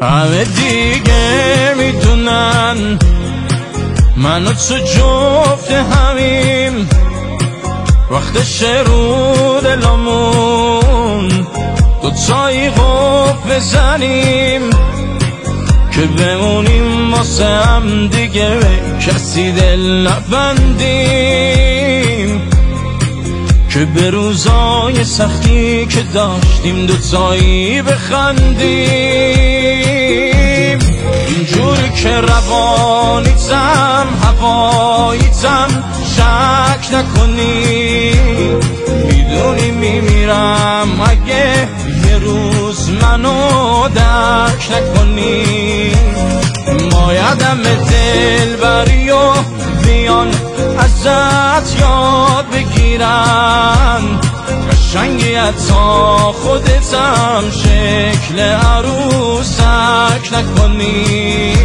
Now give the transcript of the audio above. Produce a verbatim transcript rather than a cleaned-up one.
همه دیگه میدونن من و تو جفت همیم، وقتش رو دلمون دوتایی قفل بزنیم که بمونیم واسه هم دیگه، کسی دل نبندیم که به روزای سختی که داشتیم دوتایی بخندیم. اینجوری که روانیتم هواییتم شک نکنی، میدونی میمیرم اگه یه روز منو درک نکنی. مایدم دل بری و بیان ازت یاد بگیرن، قشنگی حتی خودتم شکل عروسک نکنی.